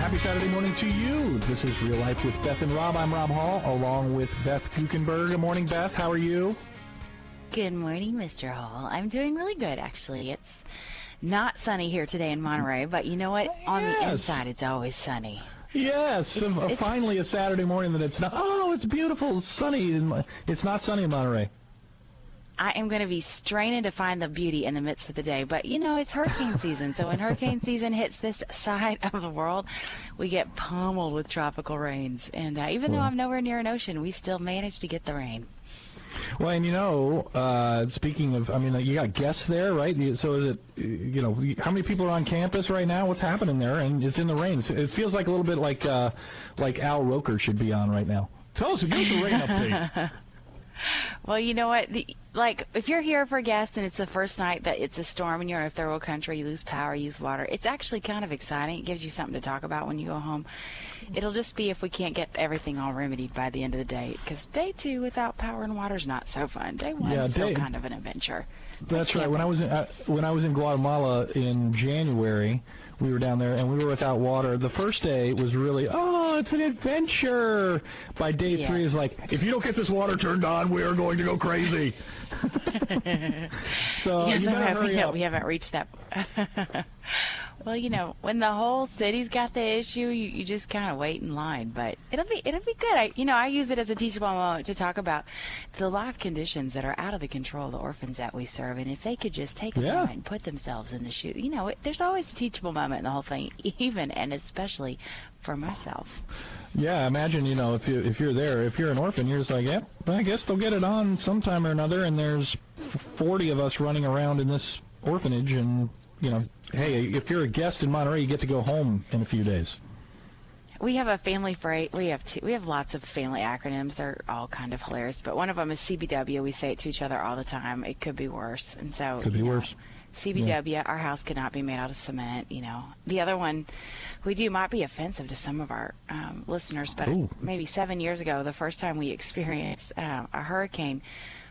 Happy Saturday morning to you. This is Real Life with Beth and Rob. I'm Rob Hall, along with Beth Kuchenberg. Good morning, Beth. How are you? Good morning, Mr. Hall. I'm doing really good, actually. It's not sunny here today in Monterey, but you know what? Yes. On the inside, it's always sunny. Yes, finally a Saturday morning that it's not. Oh, it's beautiful, it's sunny. It's not sunny in Monterey. I am going to be straining to find the beauty in the midst of the day, but you know, it's hurricane season, so when hurricane season hits this side of the world, we get pummeled with tropical rains, and even though I'm nowhere near an ocean, we still manage to get the rain. Well, and you know, speaking of, I mean, you got guests there, right? So is it, you know, how many people are on campus right now? What's happening there? And it's in the rain. It feels like a little bit like Al Roker should be on right now. Tell us, give us a rain update. Well, you know what? Like, if you're here for guests and it's the first night that it's a storm and you're in a third world country, you lose power, you use water, it's actually kind of exciting. It gives you something to talk about when you go home. It'll just be if we can't get everything all remedied by the end of the day, because day 2 without power and water is not so fun. Day 1 is still kind of an adventure. That's right. When I was in Guatemala in January, we were down there and we were without water. The first day was really, it's an adventure. By day 3 is like, if you don't get this water turned on, we are going to go crazy. So yes, you better hurry up. We haven't reached that. Well, you know, when the whole city's got the issue, you just kind of wait in line. But it'll be good. I use it as a teachable moment to talk about the life conditions that are out of the control of the orphans that we serve. And if they could just take a moment and put themselves in the shoes, you know, there's always a teachable moment in the whole thing, even and especially for myself. Yeah, imagine, you know, if you're there, if you're an orphan, you're just like, yep, I guess they'll get it on sometime or another. And there's 40 of us running around in this orphanage, and you know, hey, if you're a guest in Monterey, you get to go home in a few days. We have a family phrase. We have lots of family acronyms. They're all kind of hilarious. But one of them is CBW. We say it to each other all the time. It could be worse. And so, could be worse. CBW, Our house could not be made out of cement, you know. The other one might be offensive to some of our listeners, but maybe 7 years ago, the first time we experienced a hurricane,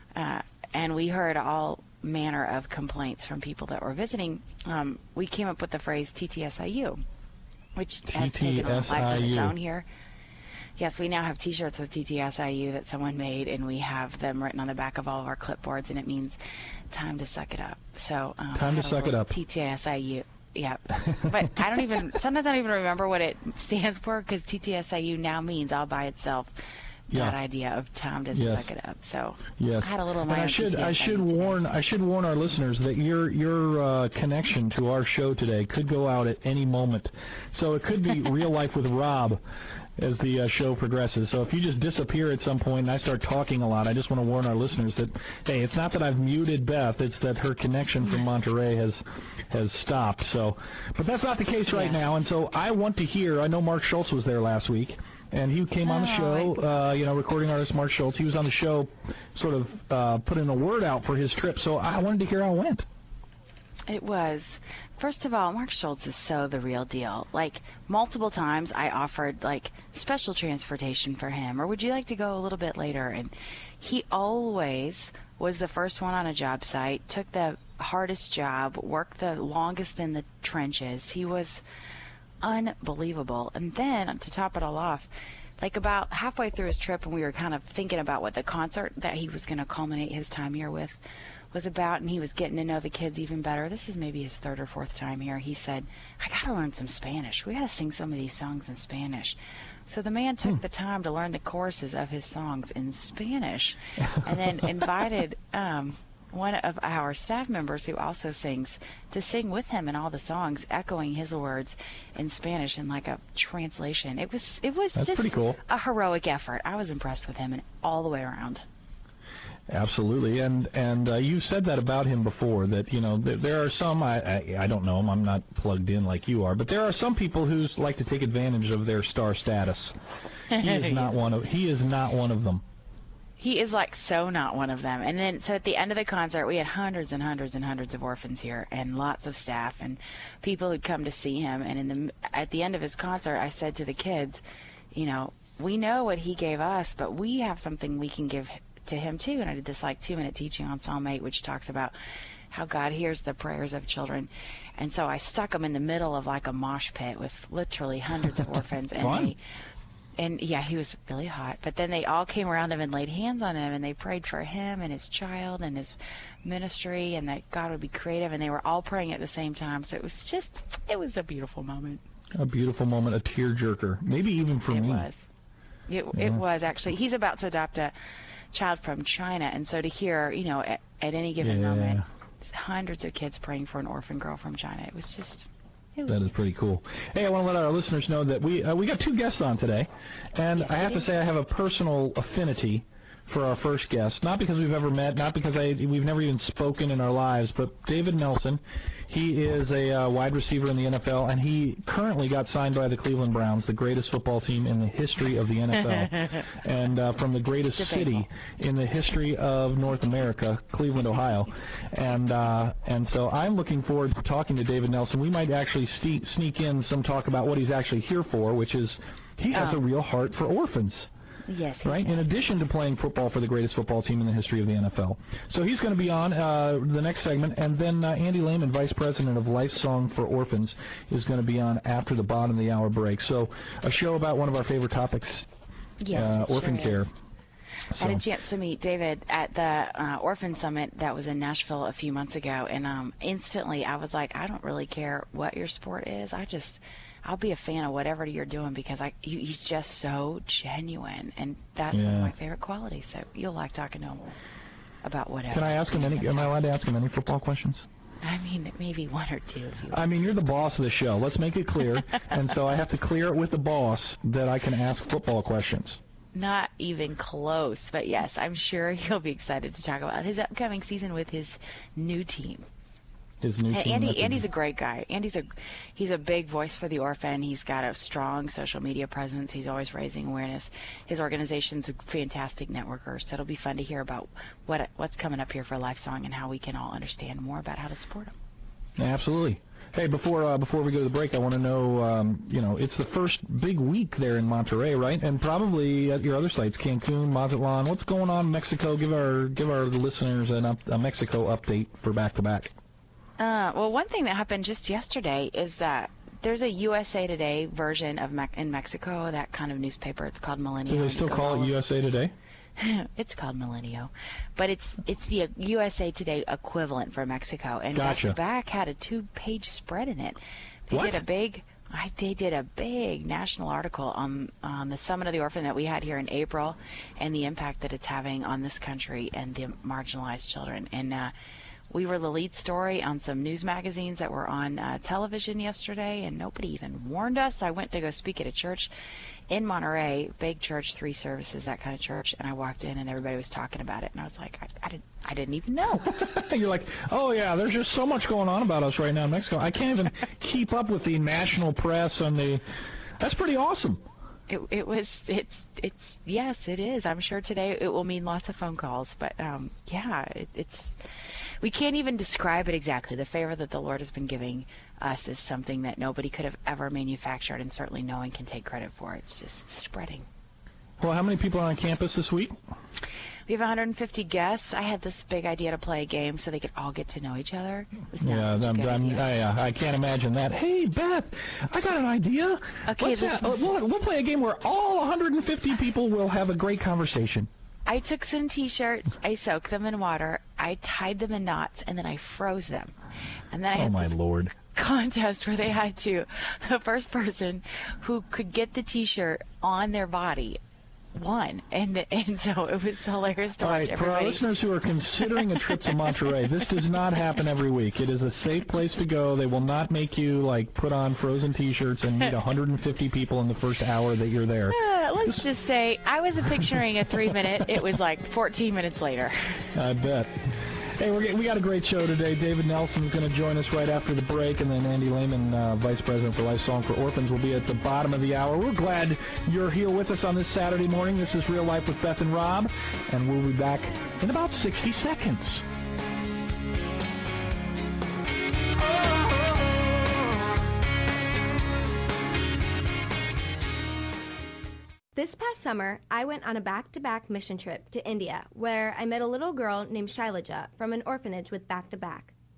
and we heard all manner of complaints from people that were visiting, we came up with the phrase TTSIU, which has taken on a life of its own here. Yes, we now have T-shirts with TTSIU that someone made, and we have them written on the back of all of our clipboards, and it means time to suck it up. So time to suck it up. TTSIU. Yeah, but sometimes I don't even remember what it stands for, because TTSIU now means all by itself. That idea of time to suck it up. So I had a little. And I should warn our listeners that your connection to our show today could go out at any moment. So it could be Real Life with Rob as the show progresses. So if you just disappear at some point and I start talking a lot, I just want to warn our listeners that, hey, it's not that I've muted Beth, it's that her connection from Monterey has stopped. So, but that's not the case right now. And so I want to hear. I know Mark Schultz was there last week. And he came on the show, recording artist Mark Schultz. He was on the show sort of putting a word out for his trip. So I wanted to hear how it went. It was. First of all, Mark Schultz is so the real deal. Like, multiple times I offered, like, special transportation for him, or would you like to go a little bit later? And he always was the first one on a job site, took the hardest job, worked the longest in the trenches. He was unbelievable. And then to top it all off, like about halfway through his trip, when we were kind of thinking about what the concert that he was going to culminate his time here with was about, and he was getting to know the kids even better. This is maybe his 3rd or 4th time here. He said, I got to learn some Spanish. We got to sing some of these songs in Spanish. So the man took the time to learn the choruses of his songs in Spanish, and then invited one of our staff members who also sings to sing with him in all the songs, echoing his words in Spanish in like a translation. It was That's just pretty cool. A heroic effort. I was impressed with him and all the way around. Absolutely, and you said that about him before, that, you know, there are some, I don't know him, I'm not plugged in like you are, but there are some people who like to take advantage of their star status. He is not one of them. He is like so not one of them. And then, so at the end of the concert, we had hundreds and hundreds and hundreds of orphans here, and lots of staff and people who'd come to see him. And at the end of his concert, I said to the kids, you know, we know what he gave us, but we have something we can give to him too. And I did this like 2-minute teaching on Psalm 8, which talks about how God hears the prayers of children. And so I stuck him in the middle of like a mosh pit with literally hundreds of orphans. And yeah, he was really hot. But then they all came around him and laid hands on him, and they prayed for him and his child and his ministry, and that God would be creative. And they were all praying at the same time. So it was a beautiful moment. A beautiful moment, a tearjerker, maybe even for me. It was actually. He's about to adopt a child from China, and so to hear, at any given moment, hundreds of kids praying for an orphan girl from China, it was just. That is pretty cool. Hey, I want to let our listeners know that we got two guests on today, and I have to say I have a personal affinity for our first guest, not because we've ever met, not because we've never even spoken in our lives, but David Nelson. He is a wide receiver in the NFL, and he currently got signed by the Cleveland Browns, the greatest football team in the history of the NFL, and from the greatest city in the history of North America, Cleveland, Ohio. And so I'm looking forward to talking to David Nelson. We might actually sneak in some talk about what he's actually here for, which is he has a real heart for orphans. Yes, right. In addition to playing football for the greatest football team in the history of the NFL, so he's going to be on the next segment, and then Andy Lehman, Vice President of Life Song for Orphans, is going to be on after the bottom of the hour break. So a show about one of our favorite topics, orphan care. I had a chance to meet David at the Orphan Summit that was in Nashville a few months ago, and instantly I was like, I don't really care what your sport is. I'll be a fan of whatever you're doing because he's just so genuine, and that's one of my favorite qualities. So you'll like talking to him about whatever. Can I ask him any? Am I allowed to ask him any football questions? I mean, maybe one or two if you want. I mean, you're the boss of the show. Let's make it clear, and so I have to clear it with the boss that I can ask football questions. Not even close, but yes, I'm sure he'll be excited to talk about his upcoming season with his new team. Andy's a great guy. He's a big voice for the orphan. He's got a strong social media presence. He's always raising awareness. His organization's a fantastic networker, so it'll be fun to hear about what's coming up here for LifeSong and how we can all understand more about how to support him. Absolutely. Hey, before we go to the break, I want to know, it's the first big week there in Monterrey, right? And probably at your other sites, Cancun, Mazatlan. What's going on in Mexico? Give our listeners a Mexico update for back-to-back. Well, one thing that happened just yesterday is that there's a USA Today version of in Mexico, that kind of newspaper. It's called Milenio. Do they still call it USA Today? It's called Milenio, but it's the USA Today equivalent for Mexico. And Gotcha. Back to Back had a 2-page spread in it. They did a big national article on the Summit of the Orphan that we had here in April, and the impact that it's having on this country and the marginalized children. And we were the lead story on some news magazines that were on television yesterday, and nobody even warned us. I went to go speak at a church in Monterey, big church, 3 services, that kind of church, and I walked in and everybody was talking about it, and I was like, I didn't even know. You're like, oh yeah, there's just so much going on about us right now in Mexico. I can't even keep up with the national press and that's pretty awesome. Yes, it is. I'm sure today it will mean lots of phone calls, but we can't even describe it exactly. The favor that the Lord has been giving us is something that nobody could have ever manufactured, and certainly no one can take credit for. It's just spreading. Well, how many people are on campus this week? We have 150 guests. I had this big idea to play a game so they could all get to know each other. It's not such a good idea. I can't imagine that. Hey, Beth, I got an idea. Okay, we'll play a game where all 150 people will have a great conversation. I took some T-shirts, I soaked them in water, I tied them in knots, and then I froze them. And then I had this contest where they had the first person who could get the T-shirt on their body won, and so it was hilarious to watch everybody. For our listeners who are considering a trip to Monterey, this does not happen every week. It is a safe place to go. They will not make you put on frozen T-shirts and meet 150 people in the first hour that you're there. Let's just say I wasn't picturing a 3-minute. It was 14 minutes later. I bet. Hey, we got a great show today. David Nelson is going to join us right after the break, and then Andy Lehman, Vice President for Life Song for Orphans, will be at the bottom of the hour. We're glad you're here with us on this Saturday morning. This is Real Life with Beth and Rob, and we'll be back in about 60 seconds. This past summer, I went on a back-to-back mission trip to India, where I met a little girl named Shailaja from an orphanage with Back to Back.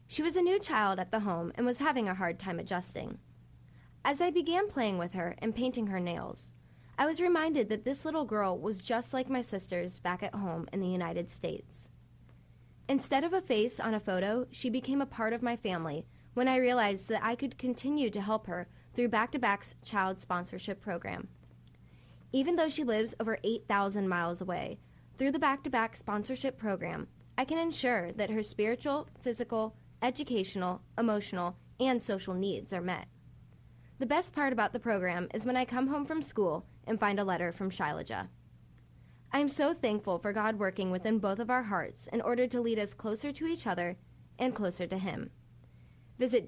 She was a new child at the home and was having a hard time adjusting. As I began playing with her and painting her nails, I was reminded that this little girl was just like my sisters back at home in the United States. Instead of a face on a photo, she became a part of my family when I realized that I could continue to help her through Back-to-Back's child sponsorship program. Even though she lives over 8,000 miles away, through the Back-to-Back sponsorship program, I can ensure that her spiritual, physical, educational, emotional, and social needs are met. The best part about the program is when I come home from school and find a letter from Shailaja. I am so thankful for God working within both of our hearts in order to lead us closer to each other and closer to Him. Visit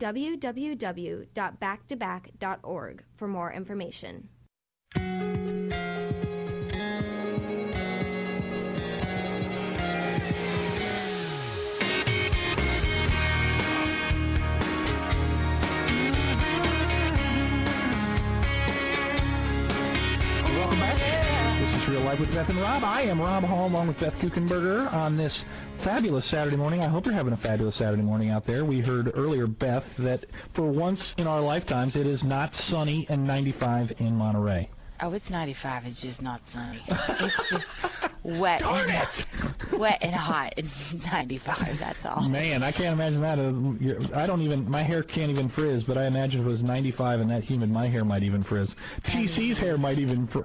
www.backtoback.org for more information. Welcome back. This is Real Life with Beth and Rob. I am Rob Hall along with Beth Kuchenberger on this fabulous Saturday morning. I hope you're having a fabulous Saturday morning out there. We heard earlier, Beth, that for once in our lifetimes it is not sunny and 95 in Monterey. Oh, it's 95. It's just not sunny. It's just wet and hot. It's 95. That's all. Man, I can't imagine that. My hair can't even frizz, but I imagine if it was 95 and that humid, my hair might even frizz. TC's hair might even frizz.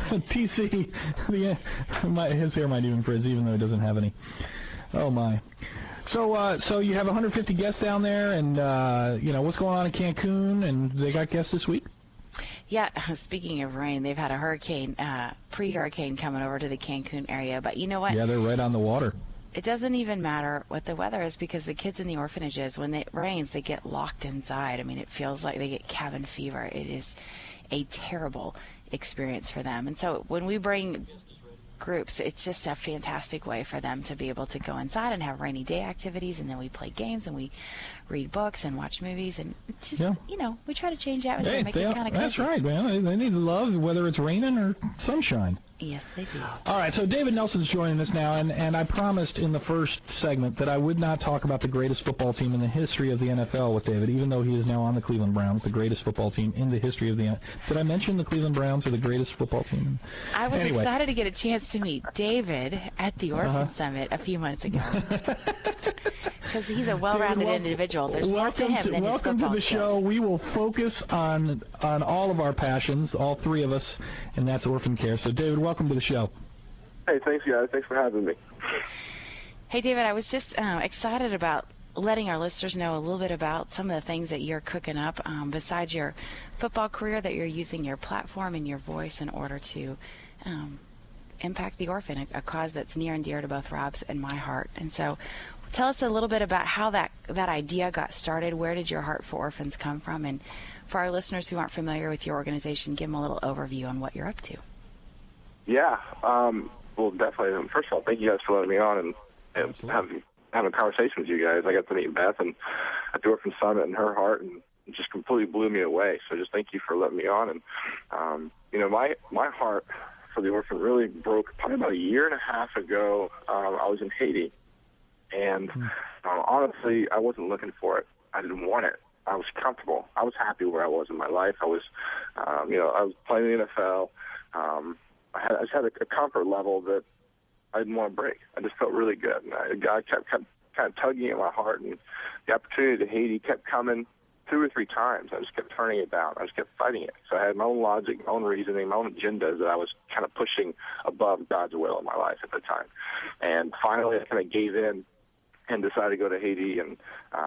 His hair might even frizz, even though he doesn't have any. Oh, my. So you have 150 guests down there, and, what's going on in Cancun, and they got guests this week? Yeah, speaking of rain, they've had a hurricane, pre-hurricane coming over to the Cancun area. But you know what? Yeah, they're right on the water. It doesn't even matter what the weather is because the kids in the orphanages, when it rains, they get locked inside. I mean, it feels like they get cabin fever. It is a terrible experience for them. And so when we bring groups, it's just a fantastic way for them to be able to go inside and have rainy day activities, and then we play games and we read books and watch movies, and it's just, we try to change the atmosphere, make it kind of cozy. That's right, man. They need love, whether it's raining or sunshine. Yes, they do. All right, so David Nelson's joining us now, and I promised in the first segment that I would not talk about the greatest football team in the history of the NFL with David, even though he is now on the Cleveland Browns, the greatest football team in the history of the NFL. Did I mention the Cleveland Browns are the greatest football team? I was excited to get a chance to meet David at the Orphan Summit a few months ago. Because he's a well-rounded individual. There's more to him than his football skills. Welcome to the show. We will focus on all of our passions, all three of us, and that's orphan care. So, David, welcome to the show. Hey, thanks, guys. Thanks for having me. Hey, David, I was just excited about letting our listeners know a little bit about some of the things that you're cooking up besides your football career, that you're using your platform and your voice in order to impact the orphan, a cause that's near and dear to both Rob's and my heart. And so tell us a little bit about how that idea got started. Where did your Heart for Orphans come from? And for our listeners who aren't familiar with your organization, give them a little overview on what you're up to. Yeah, well, definitely. First of all, thank you guys for letting me on and having a conversation with you guys. I got to meet Beth and at the Orphan Summit and her heart, and it just completely blew me away. So just thank you for letting me on. And my heart for the orphan really broke probably about a year and a half ago. I was in Haiti, and honestly, I wasn't looking for it. I didn't want it. I was comfortable. I was happy where I was in my life. I was, I was playing in the NFL. I just had a comfort level that I didn't want to break. I just felt really good. And God kept kind of tugging at my heart, and the opportunity to Haiti kept coming 2 or 3 times. I just kept turning it down. I just kept fighting it. So I had my own logic, my own reasoning, my own agendas that I was kind of pushing above God's will in my life at the time. And finally, I kind of gave in and decided to go to Haiti. And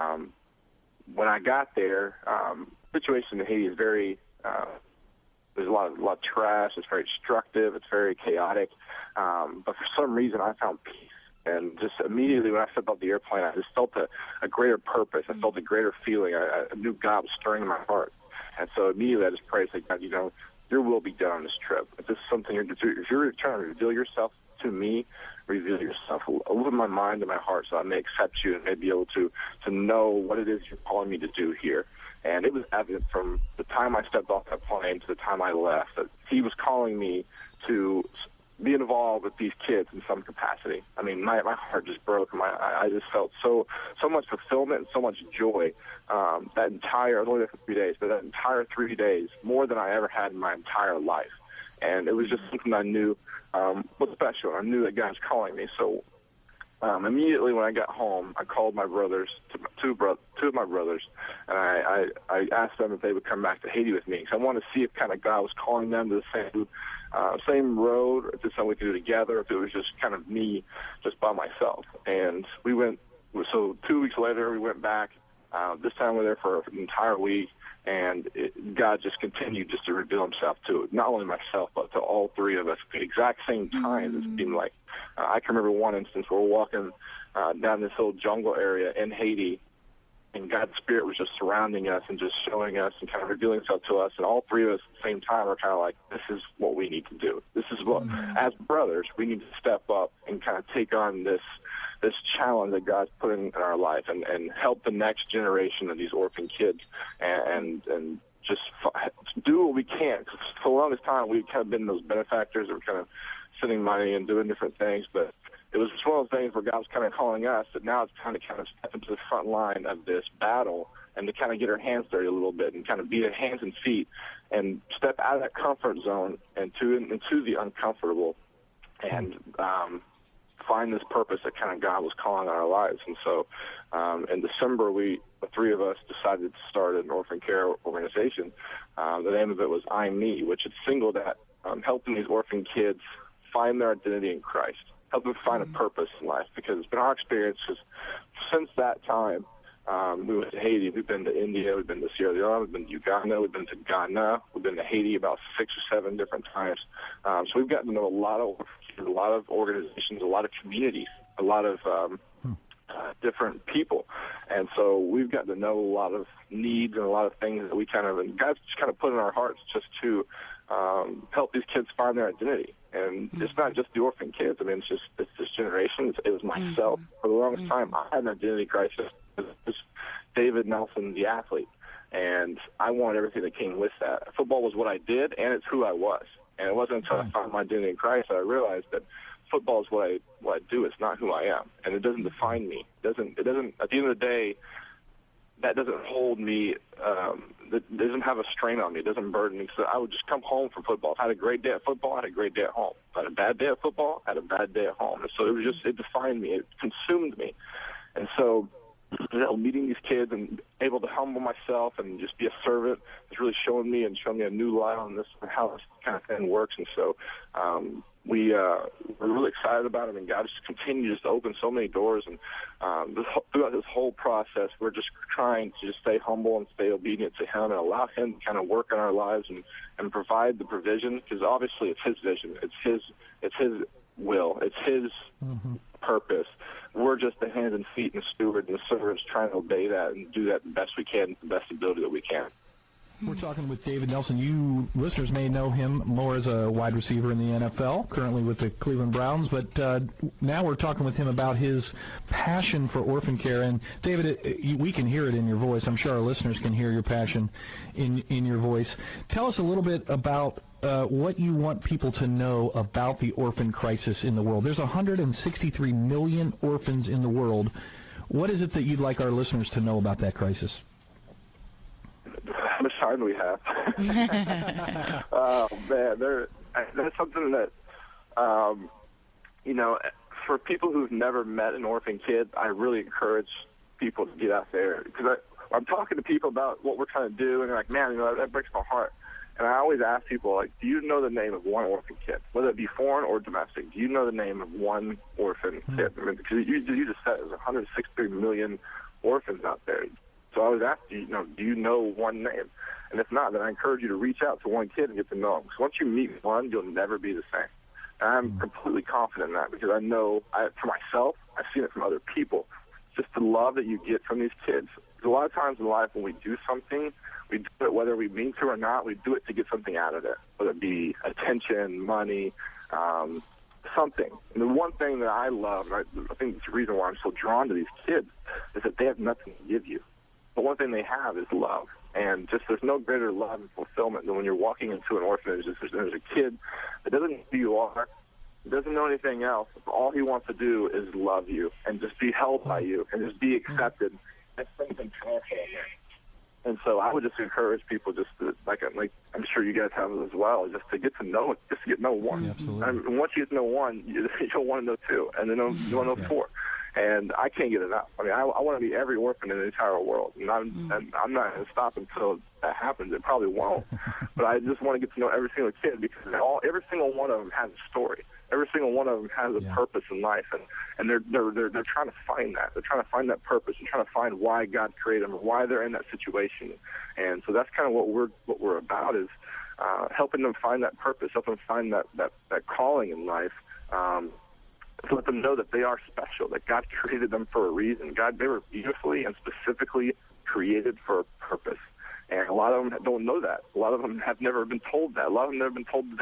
when I got there, the situation in Haiti is very there's a lot of trash. It's very destructive. It's very chaotic. But for some reason, I found peace. And just immediately when I stepped off the airplane, I just felt a greater purpose. I felt a greater feeling. I knew God was stirring in my heart. And so immediately I just prayed, like, God, your will be done on this trip. If this is something if you're trying to reveal yourself to me, reveal yourself. Open my mind and my heart so I may accept you and may be able to know what it is you're calling me to do here. And it was evident from the time I stepped off that plane to the time I left that he was calling me to be involved with these kids in some capacity. I mean, my heart just broke. I just felt so much fulfillment and so much joy. That entire, I was only there for 3 days, but that entire 3 days, more than I ever had in my entire life. And it was just something I knew was special. I knew that God was calling me. So immediately when I got home, I called my brothers, two of my brothers, and I asked them if they would come back to Haiti with me, because I wanted to see if kind of God was calling them to the same road, or if it's something we could do together, if it was just kind of me just by myself. And we went, so 2 weeks later we went back. This time we were there for an entire week, and God just continued just to reveal himself to not only myself, but to all three of us at the exact same time. It seemed like, I can remember one instance where we're walking down this little jungle area in Haiti, and God's Spirit was just surrounding us and just showing us and kind of revealing himself to us. And all three of us at the same time are kind of like, this is what we need to do. This is what, as brothers, we need to step up and kind of take on this challenge that God's put in our life and help the next generation of these orphan kids and just do what we can. Cause for the longest time, we've kind of been those benefactors that were kind of sending money and doing different things, but it was just one of those things where God was kind of calling us, that now it's kind of step into the front line of this battle and to kind of get our hands dirty a little bit and kind of be the hands and feet and step out of that comfort zone and into the uncomfortable and find this purpose that kind of God was calling on our lives. And so in December, the three of us decided to start an orphan care organization. The name of it was I'm Me, which is singled at helping these orphan kids find their identity in Christ, help them find a purpose in life, because it's been our experience since that time. We went to Haiti, we've been to India, we've been to Sierra Leone, we've been to Uganda, we've been to Ghana, we've been to Haiti about 6 or 7 different times. So we've gotten to know a lot of organizations, a lot of communities, a lot of different people. And so we've gotten to know a lot of needs and a lot of things that and God's just kind of put in our hearts just to help these kids find their identity. And it's not just the orphan kids. I mean, it's this generation. It was myself. For the longest time, I had an identity crisis. It was David Nelson, the athlete. And I wanted everything that came with that. Football was what I did, and it's who I was. And it wasn't until I found my identity in Christ that I realized that football is what I do. It's not who I am. And it doesn't define me. It doesn't, at the end of the day, that doesn't hold me, that doesn't have a strain on me. It doesn't burden me. So I would just come home from football. If I had a great day at football, I had a great day at home. If I had a bad day at football, I had a bad day at home. And so it defined me. It consumed me. And so, meeting these kids and able to humble myself and just be a servant has really shown me a new light on this, how this kind of thing works. And so we're really excited about it, and God just continues to open so many doors. And throughout this whole process, we're just trying to just stay humble and stay obedient to Him and allow Him to kind of work in our lives and provide the provision, because obviously it's His vision, it's His will, it's His purpose. We're just the hands and feet and the steward and the servants trying to obey that and do that the best we can, the best ability that we can. We're talking with David Nelson. You listeners may know him more as a wide receiver in the NFL, currently with the Cleveland Browns, but now we're talking with him about his passion for orphan care. And David, we can hear it in your voice. I'm sure our listeners can hear your passion in your voice. Tell us a little bit about what you want people to know about the orphan crisis in the world. There's 163 million orphans in the world. What is it that you'd like our listeners to know about that crisis? How much time do we have? Oh, man, that's something that, for people who've never met an orphan kid, I really encourage people to get out there. Because I'm talking to people about what we're trying to do, and they're like, man, that breaks my heart. And I always ask people, like, do you know the name of one orphan kid, whether it be foreign or domestic? Do you know the name of one orphan kid? I mean, because you just said there's 163 million orphans out there. So I always ask you, do you know one name? And if not, then I encourage you to reach out to one kid and get to know him. Because once you meet one, you'll never be the same. And I'm completely confident in that, because I know, for myself, I've seen it from other people. Just the love that you get from these kids. Because a lot of times in life when we do something, we do it whether we mean to or not, we do it to get something out of it, whether it be attention, money, something. And the one thing that I love, and I think it's the reason why I'm so drawn to these kids, is that they have nothing to give you. But one thing they have is love. And just there's no greater love and fulfillment than when you're walking into an orphanage. There's a kid that doesn't know who you are, He doesn't know anything else. All he wants to do is love you and just be held by you and just be accepted. That's something powerful. And so I would just encourage people just to, like I'm sure you guys have as well, just to get to know one. Yeah, absolutely. I mean, once you get to know one, you don't want to know two, and then you want to know four. And I can't get enough. I mean, I want to be every orphan in the entire world, and I'm not going to stop until that happens. It probably won't, but I just want to get to know every single kid, because every single one of them has a story. Every single one of them has a purpose in life, and they're trying to find that. They're trying to find that purpose and trying to find why God created them, or why they're in that situation. And so that's kind of what we're about, is helping them find that purpose, helping them find that calling in life. To let them know that they are special, that God created them for a reason. They were beautifully and specifically created for a purpose. And a lot of them don't know that. A lot of them have never been told that. A lot of them have never been told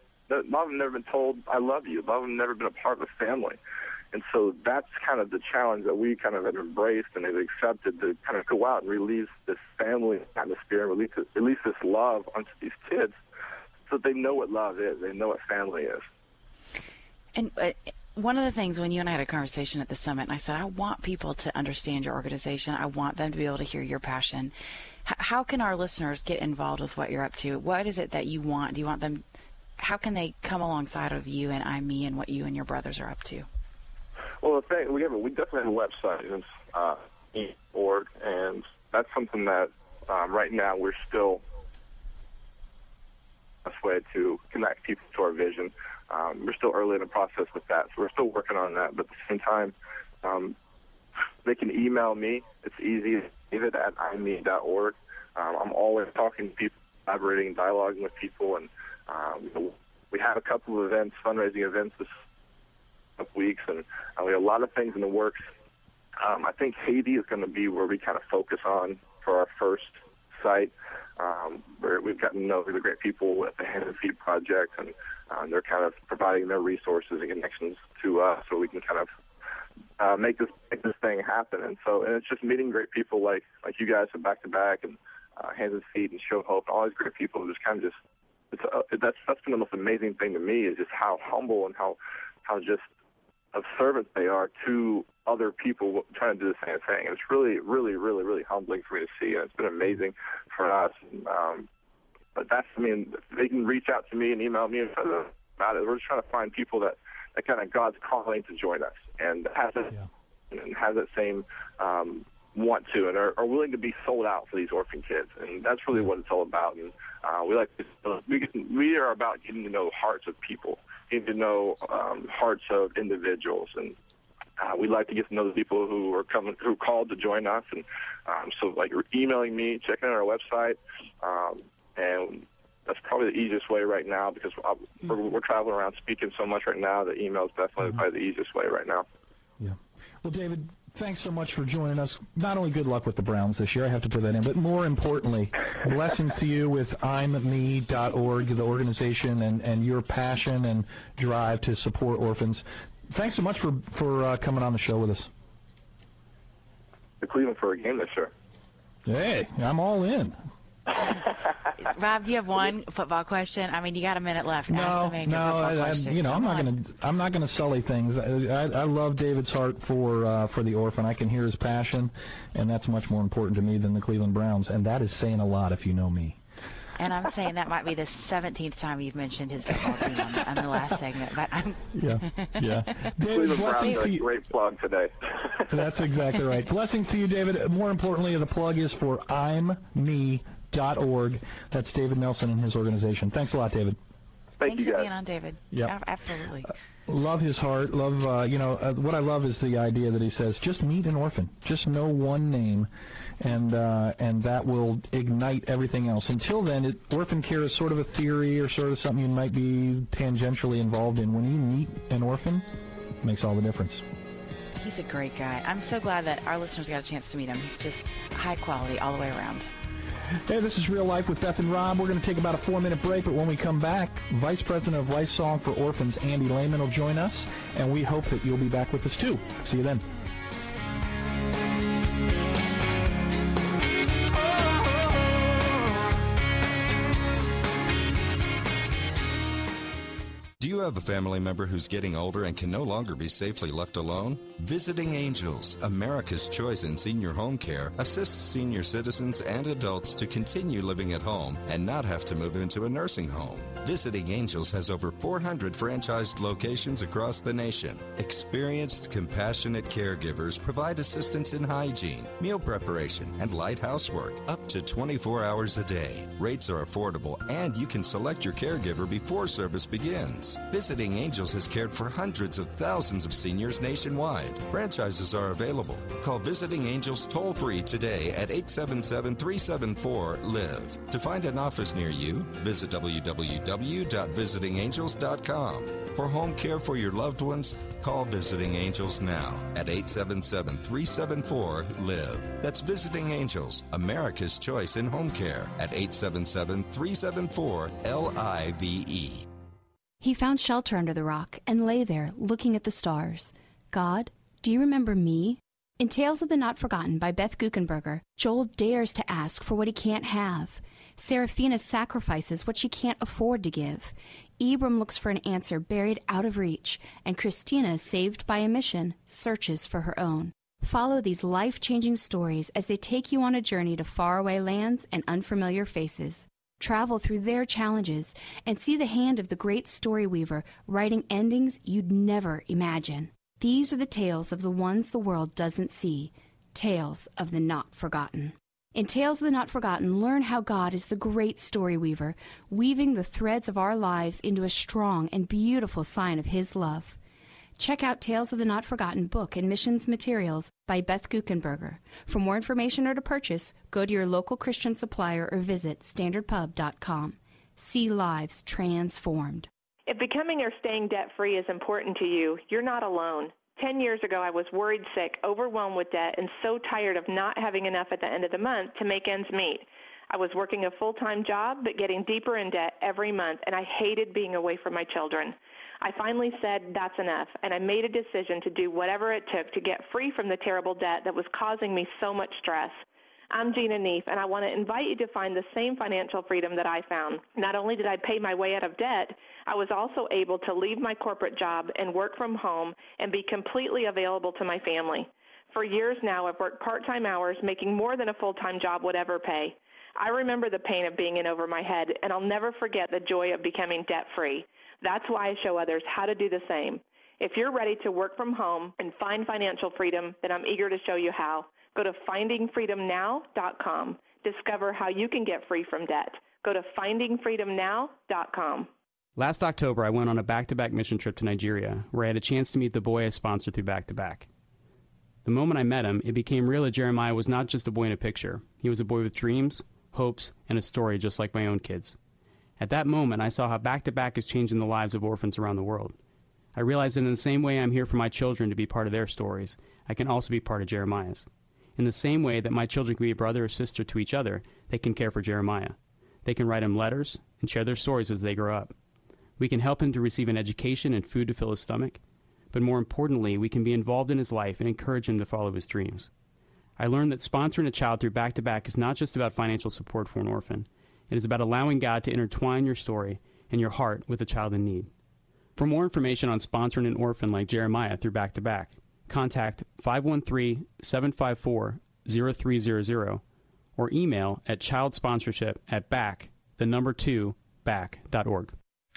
I love you. A lot of them have never been a part of a family. And so that's kind of the challenge that we kind of have embraced and have accepted, to kind of go out and release this family atmosphere, and release this love onto these kids, so that they know what love is. They know what family is. And one of the things, when you and I had a conversation at the summit, and I said, I want people to understand your organization. I want them to be able to hear your passion. How can our listeners get involved with what you're up to? What is it that you want? Do you want them? How can they come alongside of you and I'm Me and what you and your brothers are up to? Well, the thing, we definitely have a website. It's .org, and that's something that right now we're still a way to connect people to our vision. We're still early in the process with that, so we're still working on that. But at the same time, they can email me. It's easy, david@IME.org. I'm always talking to people, collaborating, dialoguing with people, and we have a couple of events, fundraising events this couple weeks, and we have a lot of things in the works. I think Haiti is going to be where we kind of focus on for our first site, where we've gotten to know really great people at the Hands and Feet Project, and they're kind of providing their resources and connections to us, so we can kind of make this thing happen. And it's just meeting great people like you guys are back to back, and Hands and Feet and Show Hope, and all these great people who just kind of that's been the most amazing thing to me, is just how humble and how just of servants they are to other people trying to do the same thing. And it's really, really, really, really humbling for me to see, and it's been amazing for us. But they can reach out to me and email me about it. We're just trying to find people that kind of God's calling to join us, and has that same want to, and are willing to be sold out for these orphan kids. And that's really what it's all about. And we are about getting to know hearts of people, getting to know hearts of individuals, and we'd like to get to know the people who called to join us. And so, like, emailing me, checking out our website, and that's probably the easiest way right now, because we're traveling around speaking so much right now. The email is definitely probably the easiest way right now. Yeah. Well, David, thanks so much for joining us. Not only good luck with the Browns this year, I have to put that in, but more importantly, blessings to you with I'mMe.org, the organization, and your passion and drive to support orphans. Thanks so much for coming on the show with us. To Cleveland for a game this year. Hey, I'm all in. Rob, do you have one football question? I mean, you got a minute left. Ask the man your football question. I'm not gonna sully things. I love David's heart for the orphan. I can hear his passion, and that's much more important to me than the Cleveland Browns, and that is saying a lot if you know me. And I'm saying that might be the 17th time you've mentioned his football team on the last segment. But Yeah. David, Browns are a great plug today. That's exactly right. Blessings to you, David. More importantly, the plug is for I'mMe.org. That's David Nelson and his organization. Thanks a lot, David. Thanks for being on, David. Yeah, absolutely. Love his heart. Love, what I love is the idea that he says, just meet an orphan. Just know one name, and that will ignite everything else. Until then, orphan care is sort of a theory or sort of something you might be tangentially involved in. When you meet an orphan, it makes all the difference. He's a great guy. I'm so glad that our listeners got a chance to meet him. He's just high quality all the way around. Hey, this is Real Life with Beth and Rob. We're going to take about a 4-minute break, but when we come back, Vice President of Life Song for Orphans, Andy Lehman, will join us, and we hope that you'll be back with us, too. See you then. Do you have a family member who's getting older and can no longer be safely left alone? Visiting Angels, America's choice in senior home care, assists senior citizens and adults to continue living at home and not have to move into a nursing home. Visiting Angels has over 400 franchised locations across the nation. Experienced, compassionate caregivers provide assistance in hygiene, meal preparation, and light housework up to 24 hours a day. Rates are affordable, and you can select your caregiver before service begins. Visiting Angels has cared for hundreds of thousands of seniors nationwide. Franchises are available. Call Visiting Angels toll-free today at 877-374-LIVE. To find an office near you, visit www.visitingangels.com. For home care for your loved ones, call Visiting Angels now at 877-374-LIVE. That's Visiting Angels, America's choice in home care at 877-374-LIVE. He found shelter under the rock and lay there looking at the stars. God, do you remember me? In Tales of the Not Forgotten by Beth Guckenberger, Joel dares to ask for what he can't have. Seraphina sacrifices what she can't afford to give. Abram looks for an answer buried out of reach, and Christina, saved by a mission, searches for her own. Follow these life-changing stories as they take you on a journey to faraway lands and unfamiliar faces. Travel through their challenges and see the hand of the great story weaver writing endings you'd never imagine. These are the tales of the ones the world doesn't see, tales of the not forgotten. In Tales of the Not Forgotten, learn how God is the great story weaver, weaving the threads of our lives into a strong and beautiful sign of His love. Check out Tales of the Not Forgotten book and missions materials by Beth Guckenberger. For more information or to purchase, go to your local Christian supplier or visit standardpub.com. See lives transformed. If becoming or staying debt-free is important to you, you're not alone. 10 years ago, I was worried sick, overwhelmed with debt, and so tired of not having enough at the end of the month to make ends meet. I was working a full-time job, but getting deeper in debt every month, and I hated being away from my children. I finally said, that's enough, and I made a decision to do whatever it took to get free from the terrible debt that was causing me so much stress. I'm Gina Neef, and I want to invite you to find the same financial freedom that I found. Not only did I pay my way out of debt, I was also able to leave my corporate job and work from home and be completely available to my family. For years now, I've worked part-time hours, making more than a full-time job would ever pay. I remember the pain of being in over my head, and I'll never forget the joy of becoming debt-free. That's why I show others how to do the same. If you're ready to work from home and find financial freedom, then I'm eager to show you how. Go to findingfreedomnow.com. Discover how you can get free from debt. Go to findingfreedomnow.com. Last October, I went on a back-to-back mission trip to Nigeria, where I had a chance to meet the boy I sponsored through Back-to-Back. The moment I met him, it became real that Jeremiah was not just a boy in a picture. He was a boy with dreams, hopes, and a story just like my own kids. At that moment, I saw how Back-to-Back is changing the lives of orphans around the world. I realized that in the same way I'm here for my children to be part of their stories, I can also be part of Jeremiah's. In the same way that my children can be a brother or sister to each other, they can care for Jeremiah. They can write him letters and share their stories as they grow up. We can help him to receive an education and food to fill his stomach. But more importantly, we can be involved in his life and encourage him to follow his dreams. I learned that sponsoring a child through Back-to-Back is not just about financial support for an orphan. It is about allowing God to intertwine your story and your heart with a child in need. For more information on sponsoring an orphan like Jeremiah through Back-to-Back, contact 513-754-0300 or email at childsponsorship@back2back.org.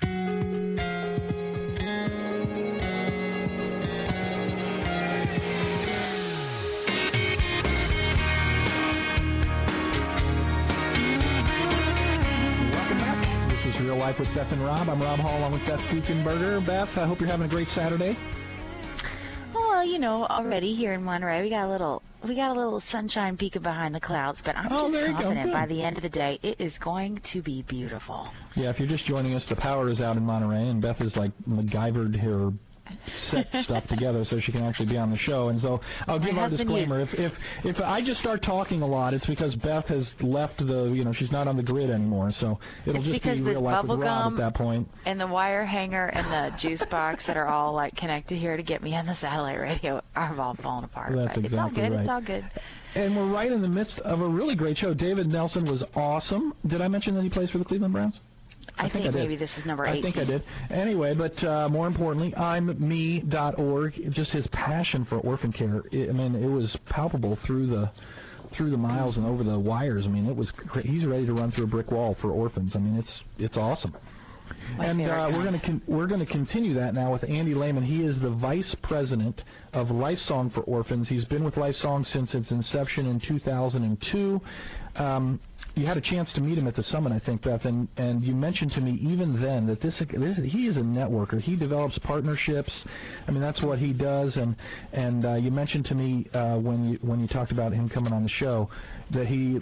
Real Life with Beth and Rob. I'm Rob Hall along with Beth Guckenberger. Beth, I hope you're having a great Saturday. Well, you know, already here in Monterey, we got a little sunshine peeking behind the clouds, but I'm just confident by the end of the day it is going to be beautiful. Yeah, if you're just joining us, the power is out in Monterey, and Beth is like MacGyvered her set stuff together so she can actually be on the show. And so I'll give our disclaimer. If I just start talking a lot, it's because Beth has left she's not on the grid anymore. So it'll just be Real Life with Rob at that point. And the wire hanger and the juice box that are all like connected here to get me on the satellite radio are all falling apart. That's but exactly it's all good. Right. It's all good. And we're right in the midst of a really great show. David Nelson was awesome. Did I mention that he plays for the Cleveland Browns? I think maybe this is number 18. I think I did. Anyway, but more importantly, I'mMe.org, just his passion for orphan care, it was palpable through the miles and over the wires. I mean, it was great. He's ready to run through a brick wall for orphans. I mean, it's awesome. And we're going to continue that now with Andy Lehman. He is the vice president of Lifesong for Orphans. He's been with Lifesong since its inception in 2002. You had a chance to meet him at the summit, I think, Beth, and you mentioned to me even then that he is a networker. He develops partnerships. I mean, that's what he does. And you mentioned to me when you talked about him coming on the show that he's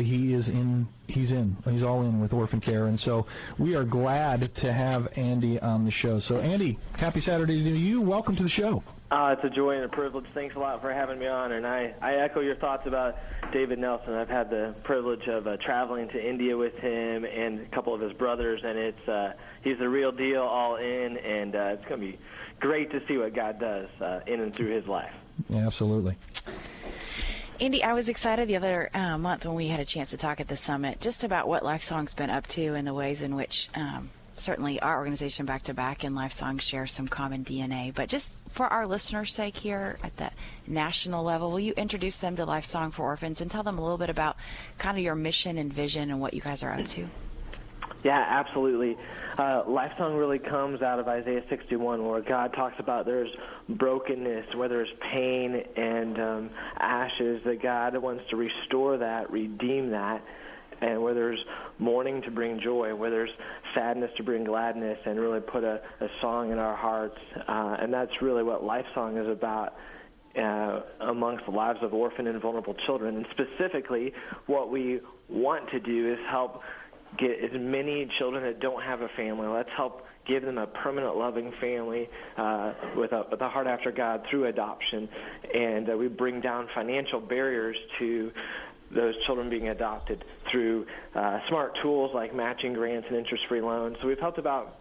all in with orphan care. And so we are glad to have Andy on the show. So Andy, happy Saturday to you. Welcome to the show. It's a joy and a privilege. Thanks a lot for having me on. And I echo your thoughts about David Nelson. I've had the privilege of traveling to India with him and a couple of his brothers, and he's the real deal, all in, and it's going to be great to see what God does in and through his life. Yeah, absolutely. Andy, I was excited the other month when we had a chance to talk at the summit just about what Lifesong's been up to and the ways in which certainly our organization Back to Back and Lifesong share some common DNA. But just for our listeners' sake here at the national level, will you introduce them to Lifesong for Orphans and tell them a little bit about kind of your mission and vision and what you guys are up to? Yeah, absolutely. Lifesong really comes out of Isaiah 61, where God talks about there's brokenness, where there's pain and ashes, that God wants to restore that, redeem that, and where there's mourning to bring joy, where there's sadness to bring gladness, and really put a song in our hearts. And that's really what Lifesong is about amongst the lives of orphan and vulnerable children. And specifically, what we want to do is help get as many children that don't have a family. Let's help give them a permanent, loving family with a heart after God through adoption. And we bring down financial barriers to those children being adopted through smart tools like matching grants and interest-free loans. So we've helped about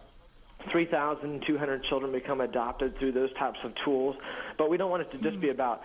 3,200 children become adopted through those types of tools. But we don't want it to just be about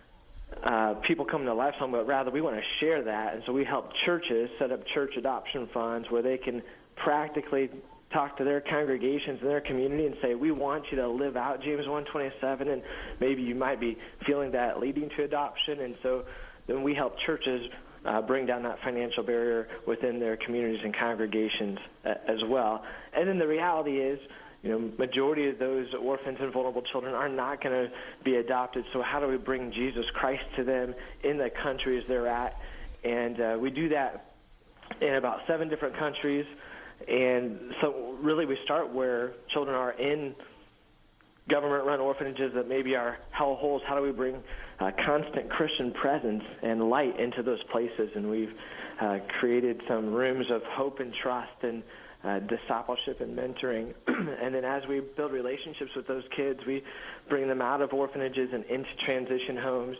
people coming to Lifesong, but rather we want to share that. And so we help churches set up church adoption funds where they can practically talk to their congregations and their community and say, we want you to live out James 1:27, and maybe you might be feeling that leading to adoption. And so then we help churches bring down that financial barrier within their communities and congregations as well. And then the reality is, majority of those orphans and vulnerable children are not going to be adopted. So how do we bring Jesus Christ to them in the countries they're at? And we do that in about 7 different countries. And so really we start where children are in government-run orphanages that maybe are hellholes. How do we bring constant Christian presence and light into those places? And we've created some rooms of hope and trust and discipleship and mentoring. And then as we build relationships with those kids, we bring them out of orphanages and into transition homes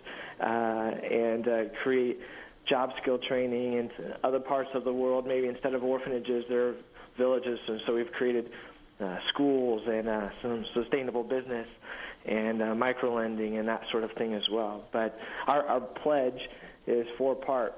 and create job skill training in other parts of the world. Maybe instead of orphanages, there are villages. And so we've created schools and some sustainable business and micro-lending and that sort of thing as well. But our pledge is 4-part.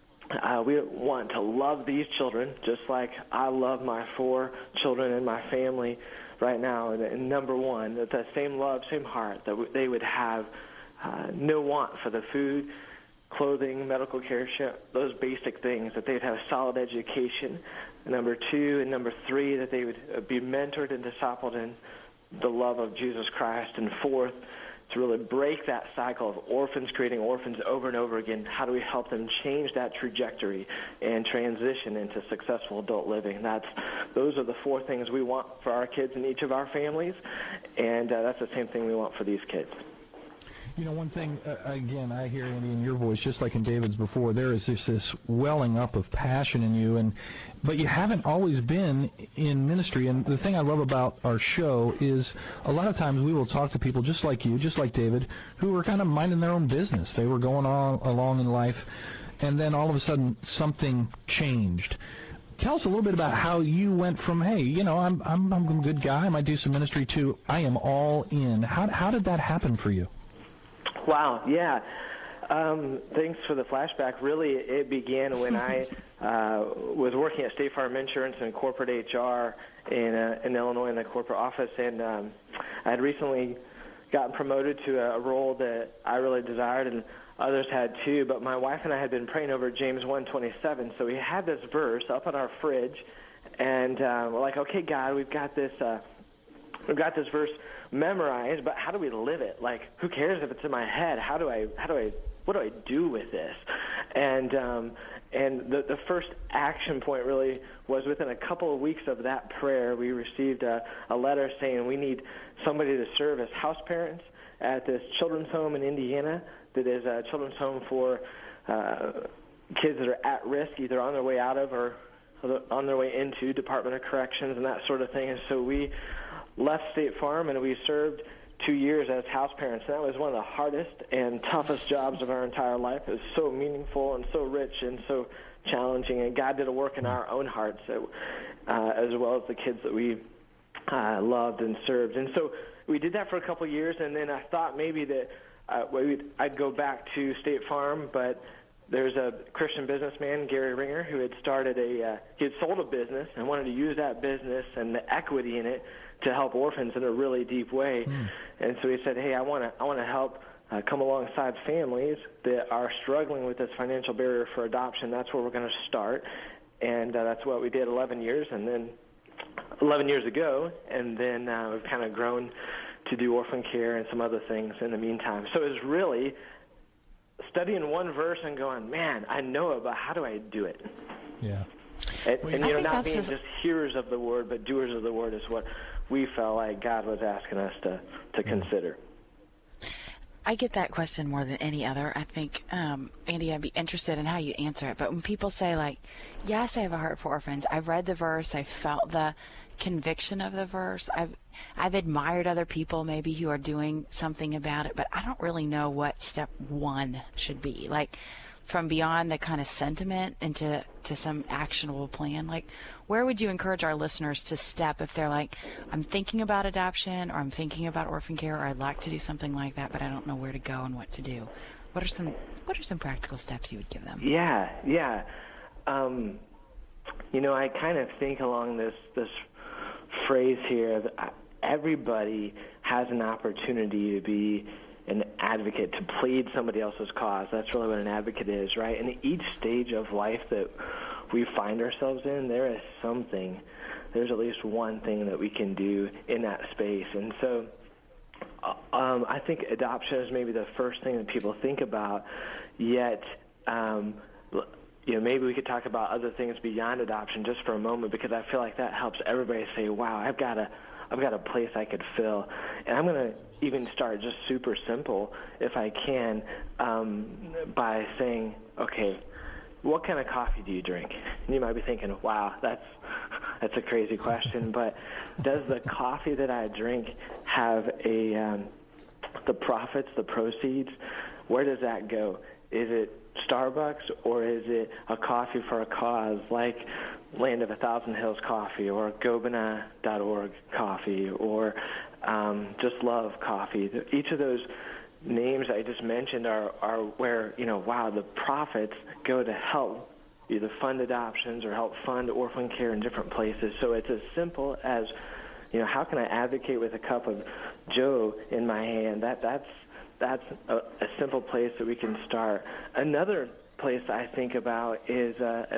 We want to love these children just like I love my 4 children and my family right now. And number 1, that the same love, same heart, that they would have no want for the food, clothing, medical care, those basic things, that they'd have solid education. Number 2 and number 3, that they would be mentored and discipled in the love of Jesus Christ. And 4th, to really break that cycle of orphans creating orphans over and over again. How do we help them change that trajectory and transition into successful adult living? Those are the 4 things we want for our kids in each of our families, and that's the same thing we want for these kids. One thing, again, I hear, Andy, in your voice, just like in David's before, there is this welling up of passion in you, but you haven't always been in ministry. And the thing I love about our show is a lot of times we will talk to people just like you, just like David, who were kind of minding their own business. They were going along in life, and then all of a sudden something changed. Tell us a little bit about how you went from, hey, I'm a good guy, I might do some ministry, to I am all in. How did that happen for you? Wow, yeah. Thanks for the flashback. Really, it began when I was working at State Farm Insurance and corporate HR in Illinois in the corporate office, and I had recently gotten promoted to a role that I really desired, and others had too. But my wife and I had been praying over James 1:27, so we had this verse up on our fridge, and we're like, okay, God, we've got this verse memorized, but how do we live it? Like, who cares if it's in my head? What do I do with this? And the first action point really was within a couple of weeks of that prayer, we received a letter saying we need somebody to serve as house parents at this children's home in Indiana that is a children's home for kids that are at risk, either on their way out of or on their way into Department of Corrections and that sort of thing. And so we left State Farm and we served 2 years as house parents. And that was one of the hardest and toughest jobs of our entire life. It was so meaningful and so rich and so challenging. And God did a work in our own hearts as well as the kids that we loved and served. And so we did that for a couple of years, and then I thought maybe that I'd go back to State Farm, but there's a Christian businessman, Gary Ringer, who had started he had sold a business and wanted to use that business and the equity in it to help orphans in a really deep way. And so he said, hey, I want to help come alongside families that are struggling with this financial barrier for adoption. That's where we're going to start. And that's what we did 11 years ago, and then we've kind of grown to do orphan care and some other things in the meantime. So it was really studying one verse and going, man, I know it, but how do I do it? Yeah. And not being just hearers of the word, but doers of the word is what we felt like God was asking us to consider. I get that question more than any other. I think, Andy, I'd be interested in how you answer it. But when people say, like, yes, I have a heart for orphans, I've read the verse, I felt the conviction of the verse, I've admired other people maybe who are doing something about it, but I don't really know what step one should be. Like, from beyond the kind of sentiment into some actionable plan, like, where would you encourage our listeners to step if they're like, I'm thinking about adoption, or I'm thinking about orphan care, or I'd like to do something like that, but I don't know where to go and what to do? What are some practical steps you would give them? Yeah. I kind of think along this phrase here that everybody has an opportunity to be an advocate, to plead somebody else's cause. That's really what an advocate is, right? And each stage of life that we find ourselves in, there's at least one thing that we can do in that space. And so I think adoption is maybe the first thing that people think about, yet maybe we could talk about other things beyond adoption just for a moment, because I feel like that helps everybody say, wow, I've got a place I could fill. And I'm going to even start just super simple, if I can, by saying, okay, what kind of coffee do you drink? And you might be thinking, wow, that's a crazy question, but does the coffee that I drink have the profits, the proceeds? Where does that go? Is it Starbucks, or is it a coffee for a cause like Land of a Thousand Hills coffee, or Gobina.org coffee, or Just Love coffee? Each of those names I just mentioned are where, the profits go to help either fund adoptions or help fund orphan care in different places. So it's as simple as, how can I advocate with a cup of Joe in my hand? That's a simple place that we can start. Another place I think about is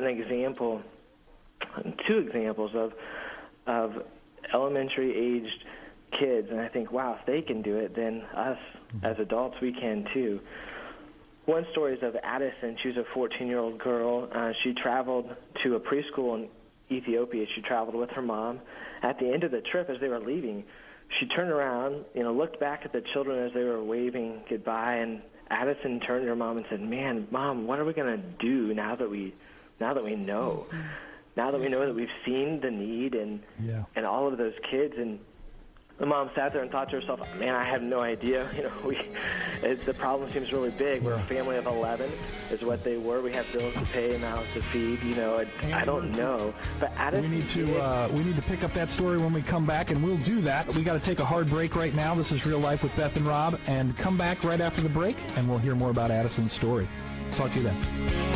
two examples of elementary-aged kids, and I think, wow, if they can do it, then us as adults, we can too. One story is of Addison. She was a 14-year-old girl. She traveled to a preschool in Ethiopia. She traveled with her mom. At the end of the trip, as they were leaving, she turned around, looked back at the children as they were waving goodbye, and Addison turned to her mom and said, man, Mom, what are we going to do now that we know? Now that we know that we've seen the need and all of those kids, and The mom sat there and thought to herself, man, I have no idea. The problem seems really big. We're a family of 11 is what they were. We have bills to pay and a house to feed. I don't know. But Addison, we need to pick up that story when we come back, and we'll do that. We got to take a hard break right now. This is Real Life with Beth and Rob, and come back right after the break, and we'll hear more about Addison's story. Talk to you then.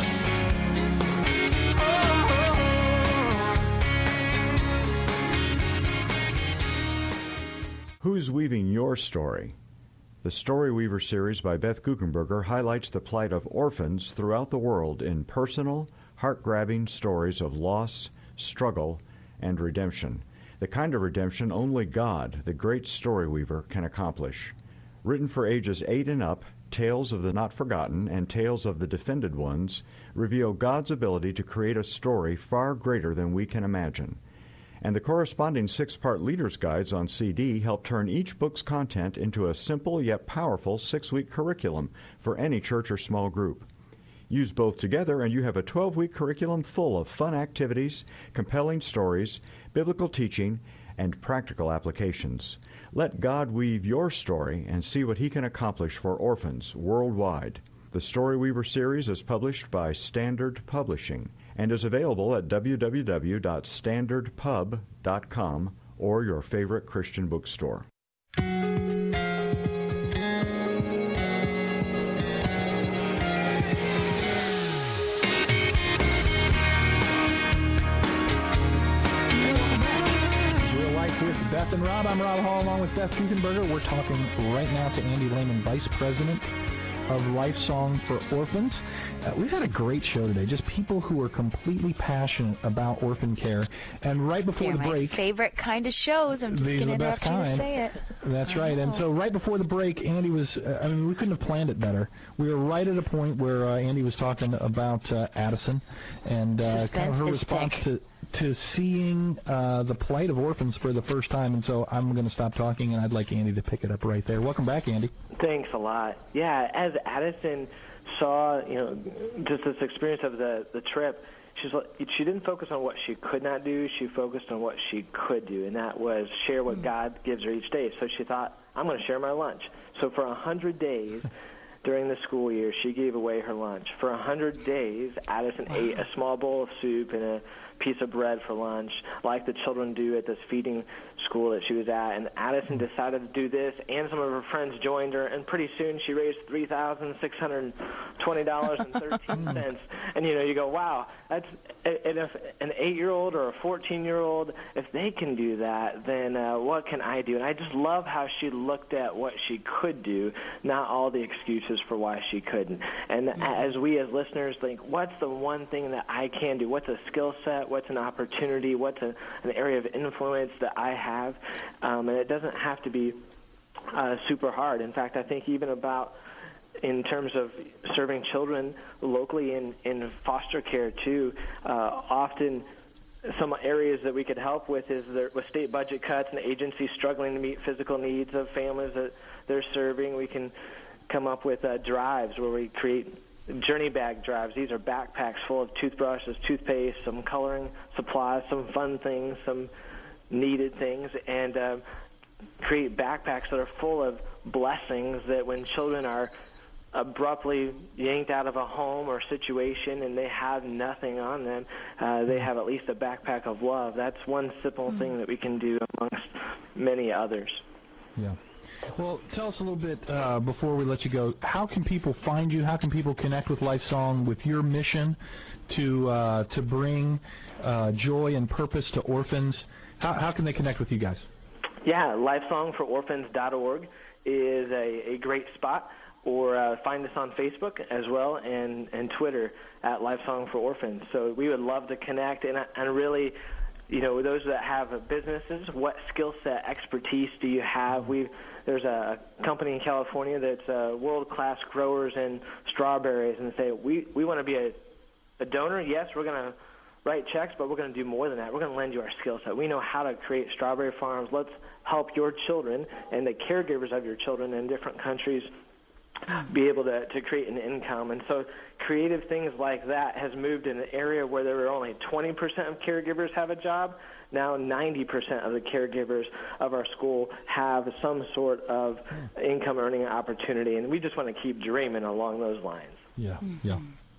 Who's Weaving Your Story? The Story Weaver series by Beth Guckenberger highlights the plight of orphans throughout the world in personal, heart-grabbing stories of loss, struggle, and redemption. The kind of redemption only God, the great story weaver, can accomplish. Written for ages 8 and up, Tales of the Not Forgotten and Tales of the Defended Ones reveal God's ability to create a story far greater than we can imagine. And the corresponding 6-part Leader's Guides on CD help turn each book's content into a simple yet powerful 6-week curriculum for any church or small group. Use both together and you have a 12-week curriculum full of fun activities, compelling stories, biblical teaching, and practical applications. Let God weave your story and see what He can accomplish for orphans worldwide. The Story Weaver series is published by Standard Publishing and is available at www.standardpub.com or your favorite Christian bookstore. With Beth and Rob. I'm Rob Hall along with Beth Guckenberger. We're talking right now to Andy Lehman, Vice President of Lifesong for Orphans. We've had a great show today, just people who are completely passionate about orphan care. And right before the break... my favorite kind of shows. I'm just going to interrupt you to say it. That's right. And so right before the break, Andy was... we couldn't have planned it better. We were right at a point where Andy was talking about Addison and kind of her response to seeing the plight of orphans for the first time. And so I'm going to stop talking, and I'd like Andy to pick it up right there. Welcome back, Andy. Thanks a lot. Yeah, as Addison saw, just this experience of the trip, she didn't focus on what she could not do. She focused on what she could do, and that was share what God gives her each day. So she thought, I'm going to share my lunch. So for 100 days during the school year, she gave away her lunch. For 100 days, Addison ate a small bowl of soup and a piece of bread for lunch, like the children do at this feeding school that she was at. And Addison decided to do this, and some of her friends joined her, and pretty soon she raised $3,620.13. And you go, wow, that's, and if an 8-year-old or a 14-year-old, if they can do that, then what can I do? And I just love how she looked at what she could do, not all the excuses for why she couldn't. And as we as listeners think, what's the one thing that I can do? What's a skill set? What's an opportunity? What's an area of influence that I have? And it doesn't have to be super hard. In fact, I think even about in terms of serving children locally in foster care too, often some areas that we could help with is with state budget cuts and agencies struggling to meet physical needs of families that they're serving. We can come up with drives where we create journey bag drives. These are backpacks full of toothbrushes, toothpaste, some coloring supplies, some fun things, some needed things, and create backpacks that are full of blessings that when children are abruptly yanked out of a home or situation and they have nothing on them, they have at least a backpack of love. That's one simple thing that we can do amongst many others. Yeah. Well, tell us a little bit before we let you go. How can people find you? How can people connect with Lifesong with your mission to bring joy and purpose to orphans? How can they connect with you guys? Yeah, lifesongfororphans.org is a great spot. Or find us on Facebook as well and Twitter at Lifesong for Orphans. So we would love to connect and really, those that have businesses, what skill set, expertise do you have? There's a company in California that's world-class growers in strawberries, and they say, we want to be a donor. Yes, we're going to write checks, but we're going to do more than that. We're going to lend you our skill set. We know how to create strawberry farms. Let's help your children and the caregivers of your children in different countries be able to create an income. And so creative things like that has moved in an area where there were only 20% of caregivers have a job. now 90% of the caregivers of our school have some sort of income-earning opportunity, and we just want to keep dreaming along those lines. Yeah, yeah.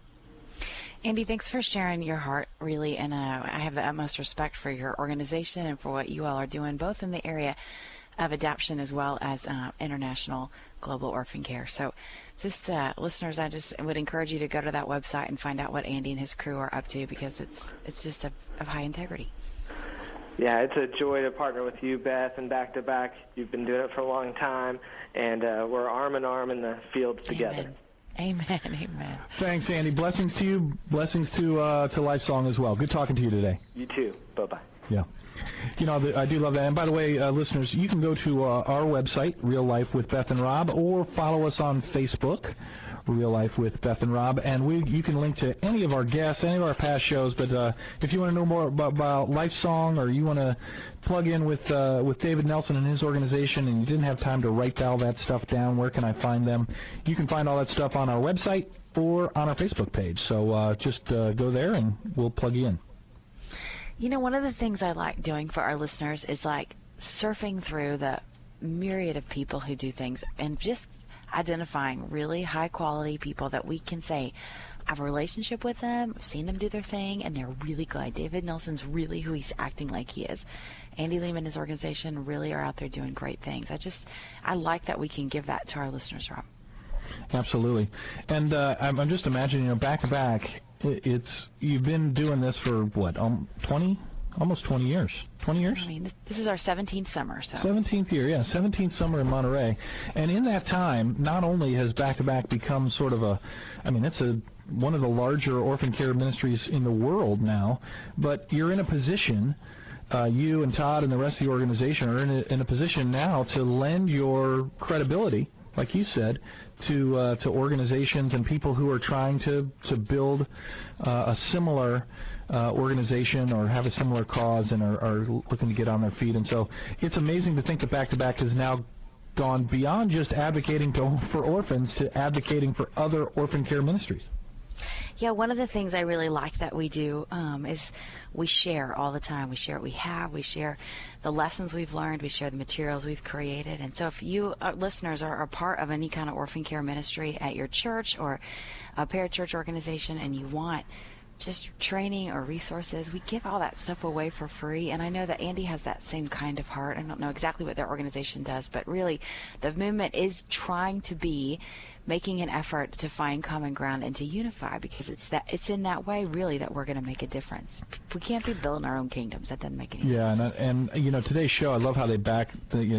Andy, thanks for sharing your heart, really, and I have the utmost respect for your organization and for what you all are doing, both in the area of adoption as well as international global orphan care. So just listeners, I just would encourage you to go to that website and find out what Andy and his crew are up to, because it's just of high integrity. Yeah, it's a joy to partner with you, Beth, and Back to Back. You've been doing it for a long time, and we're arm in arm in the field together. Amen. Amen. Thanks, Andy. Blessings to you. Blessings to Lifesong as well. Good talking to you today. You too. Bye-bye. Yeah. You know, I do love that. And by the way, listeners, you can go to our website, Real Life with Beth and Rob, or follow us on Facebook, Real Life with Beth and Rob. And you can link to any of our guests, any of our past shows. But if you want to know more about Lifesong, or you want to plug in with David Nelson and his organization, and you didn't have time to write all that stuff down, where can I find them? You can find all that stuff on our website or on our Facebook page. So just go there, and we'll plug you in. You know, one of the things I like doing for our listeners is like surfing through the myriad of people who do things and just identifying really high quality people that we can say, I have a relationship with them, I've seen them do their thing, and they're really good. David Nelson's really who he's acting like he is. Andy Lehman and his organization really are out there doing great things. I like that we can give that to our listeners, Rob. Absolutely. And I'm just imagining, back to back, you've been doing this for what, almost 20 years. 20 years? I mean, this is our 17th summer. So 17th year, yeah, 17th summer in Monterey. And in that time, not only has Back to Back become sort of it's one of the larger orphan care ministries in the world now, but you're in a position, you and Todd and the rest of the organization are in a position now to lend your credibility, like you said, to organizations and people who are trying to build a similar organization or have a similar cause and are looking to get on their feet. And so it's amazing to think that Back to Back has now gone beyond just advocating for orphans to advocating for other orphan care ministries. Yeah, one of the things I really like that we do is we share all the time. We share what we have. We share the lessons we've learned. We share the materials we've created. And so if you listeners are a part of any kind of orphan care ministry at your church or a parachurch organization and you want just training or resources, we give all that stuff away for free. And I know that Andy has that same kind of heart. I don't know exactly what their organization does, but really the movement is trying to be making an effort to find common ground and to unify, because it's in that way really that we're going to make a difference. We can't be building our own kingdoms. That doesn't make any sense. Yeah, and today's show, I love how they backed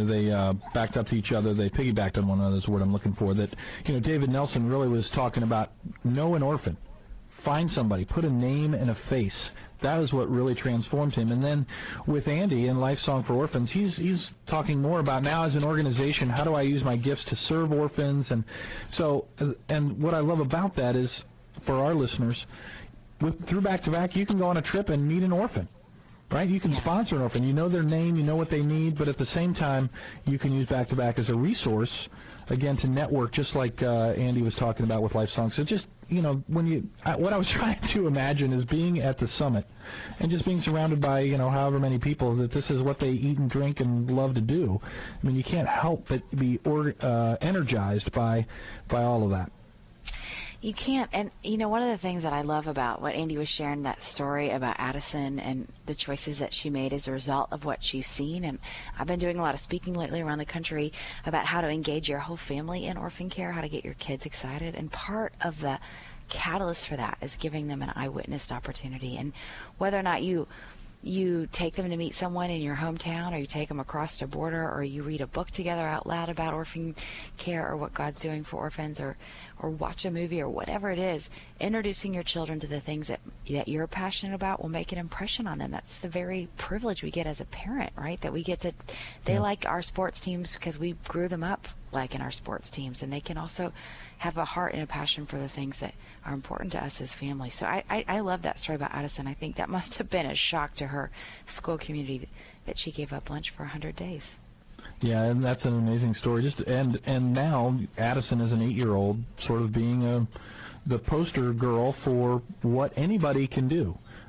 up to each other. They piggybacked on one another is the word I'm looking for. That David Nelson really was talking about know an orphan, find somebody, put a name and a face. That is what really transformed him. And then with Andy and Lifesong for Orphans, he's talking more about now as an organization, how do I use my gifts to serve orphans? And so, and what I love about that is, for our listeners, through Back to Back, you can go on a trip and meet an orphan, right? You can sponsor an orphan. You know their name, you know what they need, but at the same time, you can use Back to Back as a resource, again, to network, just like Andy was talking about with Lifesong. So just, what I was trying to imagine is being at the summit and just being surrounded by, however many people, that this is what they eat and drink and love to do. I mean, you can't help but be energized by all of that. You can't. And, one of the things that I love about what Andy was sharing, that story about Addison and the choices that she made as a result of what she's seen. And I've been doing a lot of speaking lately around the country about how to engage your whole family in orphan care, how to get your kids excited. And part of the catalyst for that is giving them an eyewitness opportunity. And whether or not you take them to meet someone in your hometown, or you take them across the border, or you read a book together out loud about orphan care or what God's doing for orphans, or watch a movie or whatever it is, introducing your children to the things that you're passionate about will make an impression on them. That's the very privilege we get as a parent, right? That we get to, they like our sports teams because we grew them up like in our sports teams, and they can also have a heart and a passion for the things that are important to us as families. So I love that story about Addison. I think that must have been a shock to her school community that she gave up lunch for 100 days. Yeah, and that's an amazing story. And now Addison is an 8-year-old, sort of being the poster girl for what anybody can do.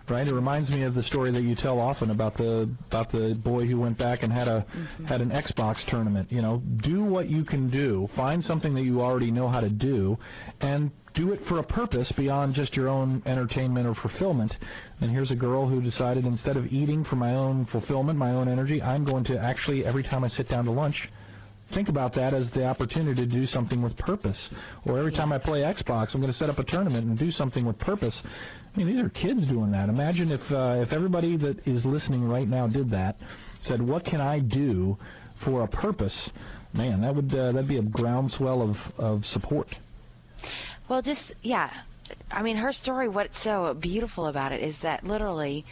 right? It reminds me of the story that you tell often about the boy who went back and had an Xbox tournament. You know, do what you can do. Find something that you already know how to do, and do it for a purpose beyond just your own entertainment or fulfillment. And here's a girl who decided, instead of eating for my own fulfillment, my own energy, I'm going to actually, every time I sit down to lunch, think about that as the opportunity to do something with purpose. Or every time I play Xbox, I'm going to set up a tournament and do something with purpose. I mean, these are kids doing that. Imagine if everybody that is listening right now did that, said, what can I do for a purpose? Man, that'd be a groundswell of support. Well, just, yeah. I mean, her story, what's so beautiful about it is that literally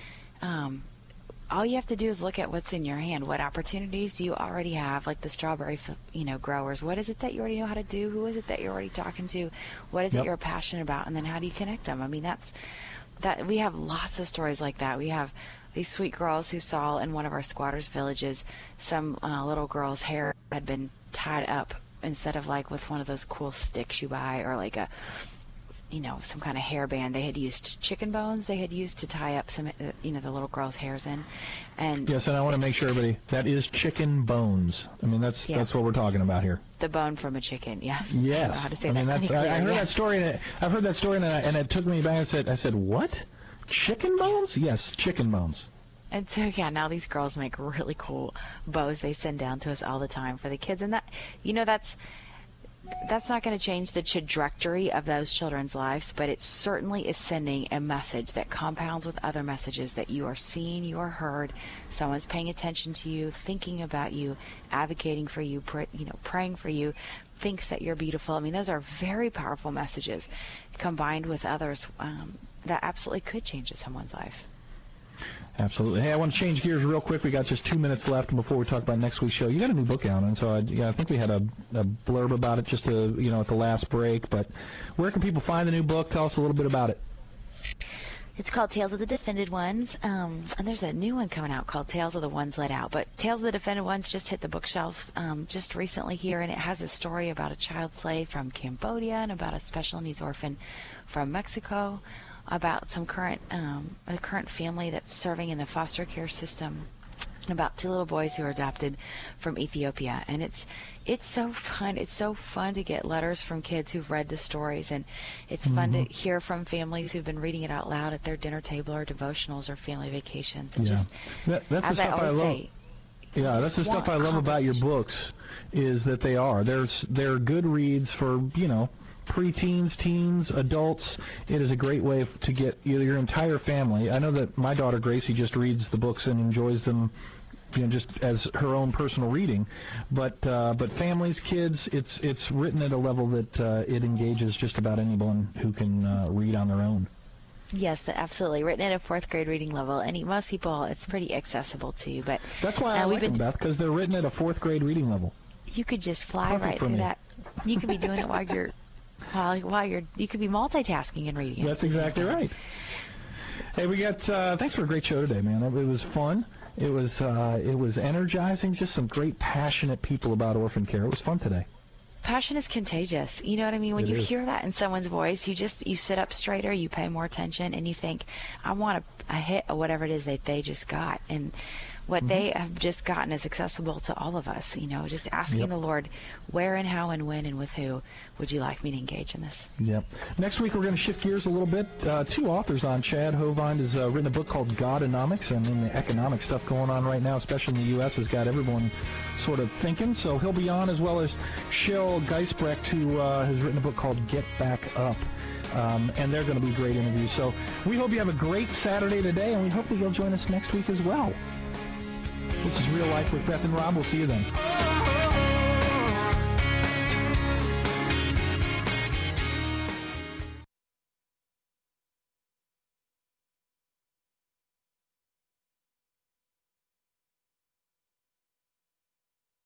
all you have to do is look at what's in your hand. What opportunities do you already have, like the strawberry, growers? What is it that you already know how to do? Who is it that you're already talking to? What is it you're passionate about? And then how do you connect them? I mean, that we have lots of stories like that. We have these sweet girls who saw in one of our squatters' villages some little girl's hair had been tied up instead of like with one of those cool sticks you buy, or like some kind of hairband. They had used chicken bones. They had used to tie up some, the little girl's hairs in. And yes, and I want to make sure everybody, that is chicken bones. I mean, that's what we're talking about here. The bone from a chicken. Yes. Yes. I don't know how to say that. I heard that story. I've heard that story, and it took me back. I said, what? Chicken bones? Yes, chicken bones. And so, now these girls make really cool bows they send down to us all the time for the kids. And that's not going to change the trajectory of those children's lives, but it certainly is sending a message that compounds with other messages, that you are seen, you are heard, someone's paying attention to you, thinking about you, advocating for you, praying for you, thinks that you're beautiful. I mean, those are very powerful messages combined with others that absolutely could change someone's life. Absolutely. Hey, I want to change gears real quick. We got just 2 minutes left before we talk about next week's show. You got a new book out, and so I think we had a blurb about it just at the last break. But where can people find the new book? Tell us a little bit about it. It's called Tales of the Defended Ones, and there's a new one coming out called Tales of the Ones Let Out. But Tales of the Defended Ones just hit the bookshelves just recently here, and it has a story about a child slave from Cambodia and about a special needs orphan from Mexico, about some a current family that's serving in the foster care system, and about 2 little boys who are adopted from Ethiopia. And it's so fun. It's so fun to get letters from kids who've read the stories, and it's fun to hear from families who've been reading it out loud at their dinner table or devotionals or family vacations. And that's as the I always love. say, that's the stuff I love about your books, is that they're good reads for preteens, teens, adults. It is a great way to get your entire family. I know that my daughter Gracie just reads the books and enjoys them, just as her own personal reading. But families, kids, it's written at a level that it engages just about anyone who can read on their own. Yes, absolutely. Written at a 4th grade reading level, and most people, it's pretty accessible too. But that's why I like them, Beth, because they're written at a 4th grade reading level. You could just fly right through that. You could be doing it while you could be multitasking and reading. That's exactly right. Hey, we got thanks for a great show today, man. It was fun. It was energizing. Just some great, passionate people about orphan care. It was fun today. Passion is contagious. You know what I mean? When you hear that in someone's voice, you sit up straighter, you pay more attention, and you think, I want a hit of whatever it is that they just got. And what they have just gotten is accessible to all of us. Just asking the Lord, where and how and when and with who would you like me to engage in this? Yep. Next week we're going to shift gears a little bit. 2 authors on. Chad Hovind has written a book called Godonomics, and the economic stuff going on right now, especially in the U.S., has got everyone sort of thinking. So he'll be on, as well as Shel Geisbrecht, who has written a book called Get Back Up. And they're going to be great interviews. So we hope you have a great Saturday today, and we hope that you'll join us next week as well. This is Real Life with Beth and Rob. We'll see you then.